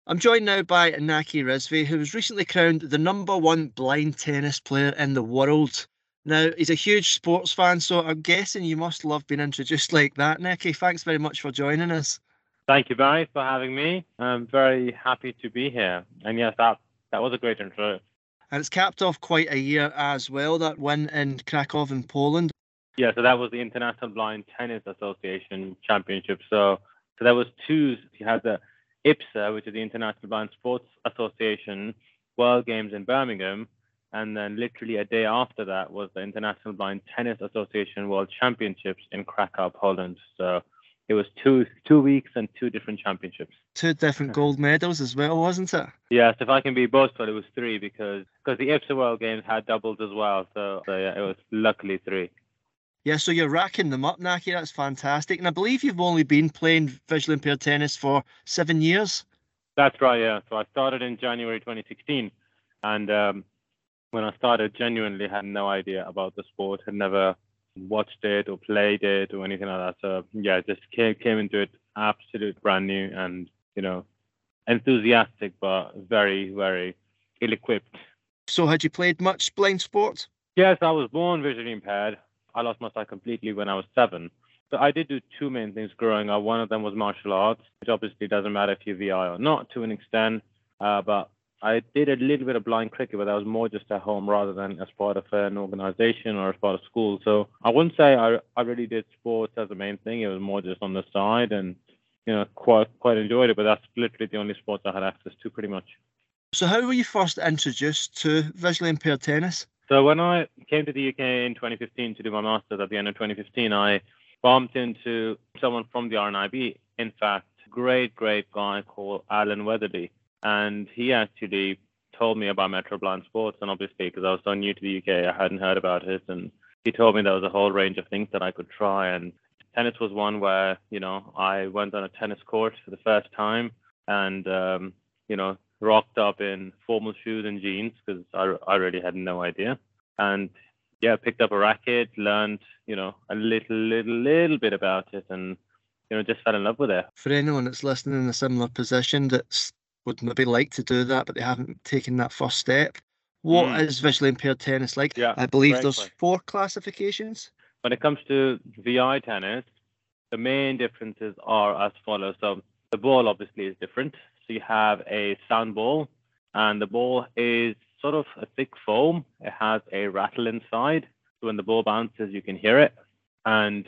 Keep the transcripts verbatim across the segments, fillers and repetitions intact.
I'm joined now by Naki Rizvi, who was recently crowned the number one blind tennis player in the world. Now, he's a huge sports fan, so I'm guessing you must love being introduced like that, Naki. Thanks very much for joining us. Thank you, Barry, for having me. I'm very happy to be here. And yes, that that was a great intro. And it's capped off quite a year as well, that win in Krakow in Poland. Yeah, so that was the International Blind Tennis Association Championship. So, so there was two. You had the I P S A, which is the International Blind Sports Association World Games in Birmingham, and then literally a day after that was the International Blind Tennis Association World Championships in Krakow, Poland. So it was two two weeks and two different championships. Two different gold medals as well, wasn't it? Yes, if I can be boastful, it was three because because the I P S A World Games had doubles as well. So, so yeah, it was luckily three. Yeah, so you're racking them up, Naki. That's fantastic. And I believe you've only been playing visually impaired tennis for seven years. That's right, yeah. So I started in January twenty sixteen. And um, when I started, genuinely had no idea about the sport, had never watched it or played it or anything like that. So yeah, just came came into it absolute brand new and, you know, enthusiastic, but very, very ill-equipped. So had you played much blind sport? Yes, I was born visually impaired. I lost my sight completely when I was seven. But I did do two main things growing up. One of them was martial arts, which obviously doesn't matter if you're V I or not to an extent. Uh, but I did a little bit of blind cricket, but that was more just at home rather than as part of an organization or as part of school. So I wouldn't say I, I really did sports as the main thing. It was more just on the side and, you know, quite quite enjoyed it. But that's literally the only sports I had access to pretty much. So how were you first introduced to visually impaired tennis? So when I came to the U K in twenty fifteen to do my master's at the end of twenty fifteen, I bumped into someone from the R N I B. In fact, great, great guy called Alan Weatherly. And he actually told me about Metro Blind Sports. And obviously, because I was so new to the U K, I hadn't heard about it. And he told me there was a whole range of things that I could try. And tennis was one where, you know, I went on a tennis court for the first time and, um, you know, rocked up in formal shoes and jeans because I, I really had no idea. And yeah, picked up a racket, learned, you know, a little, little, little bit about it and, you know, just fell in love with it. For anyone that's listening in a similar position that's would maybe like to do that, but they haven't taken that first step, what mm. is visually impaired tennis like? Yeah, I believe there's point. four classifications. When it comes to V I tennis, the main differences are as follows. So the ball obviously is different. So you have a sound ball, and the ball is sort of a thick foam. It has a rattle inside. So when the ball bounces, you can hear it. And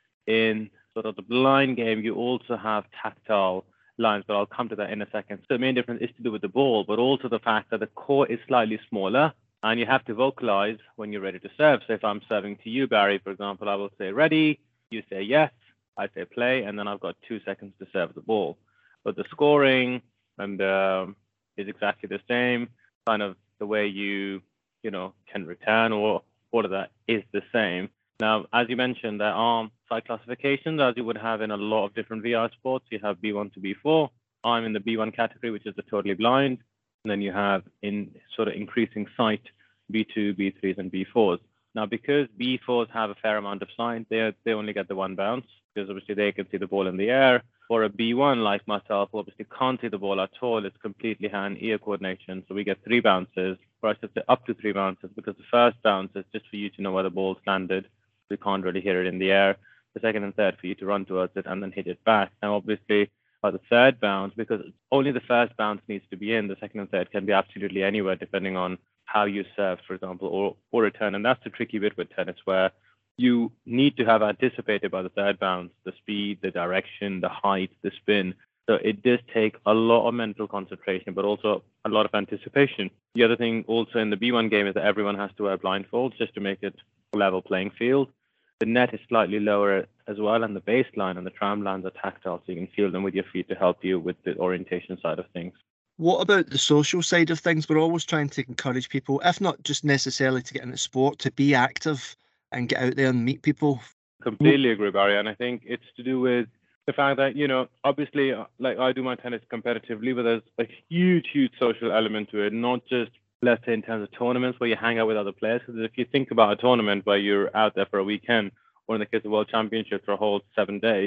in sort of the blind game, you also have tactile lines, but I'll come to that in a second. So the main difference is to do with the ball, but also the fact that the court is slightly smaller, and you have to vocalize when you're ready to serve. So if I'm serving to you, Barry, for example, I will say ready, you say yes, I say play, and then I've got two seconds to serve the ball. But the scoring and um, is exactly the same. Kind of the way you, you know, can return or all of that is the same. Now, as you mentioned, there are sight classifications, as you would have in a lot of different V R sports. You have B one to B four. I'm in the B one category, which is the totally blind. And then you have in sort of increasing sight, B two, B threes, and B fours. Now, because B fours have a fair amount of sight, they they only get the one bounce because obviously they can see the ball in the air. For a B one like myself, who obviously can't see the ball at all, it's completely hand-ear coordination. So we get three bounces, or I should say up to three bounces, because the first bounce is just for you to know where the ball's landed. We can't really hear it in the air. The second and third for you to run towards it and then hit it back. Now, obviously, by the third bounce, because only the first bounce needs to be in, the second and third can be absolutely anywhere, depending on how you serve, for example, or, or return. And that's the tricky bit with tennis, where you need to have anticipated by the third bounce the speed, the direction, the height, the spin. So it does take a lot of mental concentration, but also a lot of anticipation. The other thing also in the B one game is that everyone has to wear blindfolds just to make it a level playing field. The net is slightly lower as well, and the baseline and the tram lines are tactile, so you can feel them with your feet to help you with the orientation side of things. What about the social side of things? We're always trying to encourage people, if not just necessarily to get into sport, to be active and get out there and meet people. Completely agree, Barry. And I think it's to do with the fact that, you know, obviously, like I do my tennis competitively, but there's a huge, huge social element to it, not just, let's say, in terms of tournaments where you hang out with other players. Because if you think about a tournament where you're out there for a weekend, or in the case of World Championships for a whole seven days,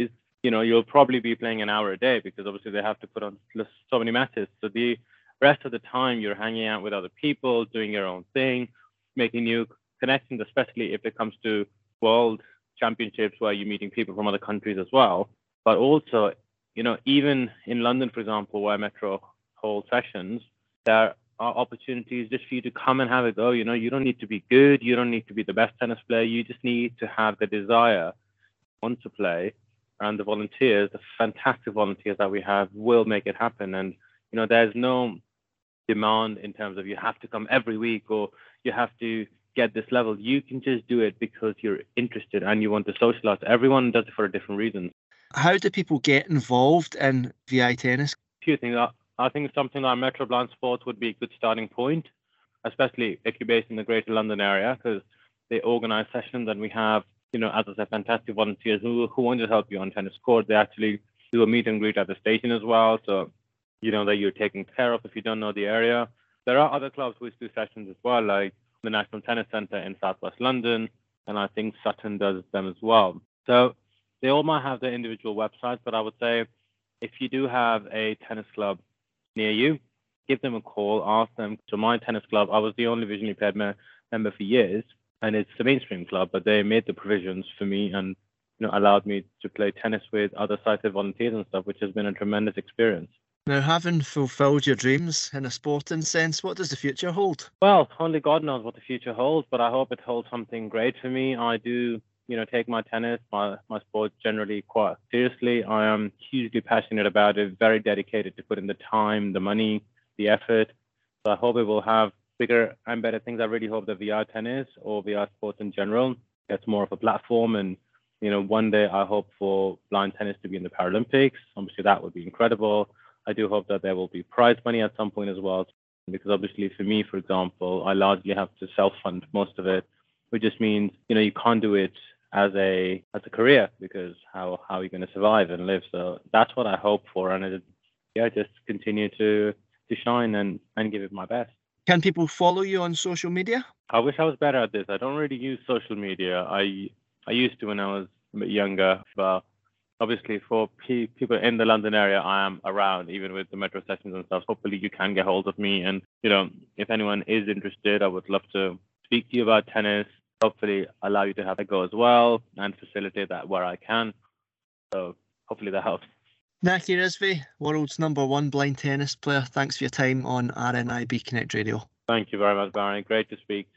you know, you'll probably be playing an hour a day because obviously they have to put on so many matches. So the rest of the time you're hanging out with other people, doing your own thing, making new connections, especially if it comes to world championships where you're meeting people from other countries as well. But also, you know, even in London, for example, where Metro holds sessions, there are opportunities just for you to come and have a go. You know, you don't need to be good. You don't need to be the best tennis player. You just need to have the desire, want to play. And the volunteers, the fantastic volunteers that we have, will make it happen. And, you know, there's no demand in terms of you have to come every week or you have to get this level. You can just do it because you're interested and you want to socialize. Everyone does it for a different reason. How do people get involved in V I tennis? A few things. I think something like Metro Blind Sports would be a good starting point, especially if you're based in the Greater London area, because they organize sessions and we have, you know, as I said, fantastic volunteers who, who want to help you on tennis court. They actually do a meet and greet at the station as well. So, you know, that you're taken care of if you don't know the area. There are other clubs which do sessions as well, like the National Tennis Centre in Southwest London, and I think Sutton does them as well. So they all might have their individual websites, but I would say if you do have a tennis club near you, give them a call, ask them. So my tennis club, I was the only visually impaired me- member for years, and it's a mainstream club, but they made the provisions for me and, you know, allowed me to play tennis with other sighted volunteers and stuff, which has been a tremendous experience. Now, having fulfilled your dreams in a sporting sense, what does the future hold? Well, only God knows what the future holds, but I hope it holds something great for me. I do, you know, take my tennis, my, my sport generally quite seriously. I am hugely passionate about it, very dedicated to put in the time, the money, the effort. So I hope it will have bigger and better things. I really hope that V I tennis or V I sports in general gets more of a platform. And, you know, one day I hope for blind tennis to be in the Paralympics. Obviously, that would be incredible. I do hope that there will be prize money at some point as well, because obviously for me, for example, I largely have to self-fund most of it, which just means, you know, you can't do it as a as a career because how, how are you going to survive and live? So that's what I hope for. And it, yeah, just continue to, to shine and, and give it my best. Can people follow you on social media? I wish I was better at this. I don't really use social media. I I used to when I was a bit younger, but obviously for pe- people in the London area, I am around, even with the Metro sessions and stuff. Hopefully you can get hold of me. And, you know, if anyone is interested, I would love to speak to you about tennis, hopefully allow you to have a go as well and facilitate that where I can. So hopefully that helps. Naki Rizvi, world's number one blind tennis player. Thanks for your time on R N I B Connect Radio. Thank you very much, Barry. Great to speak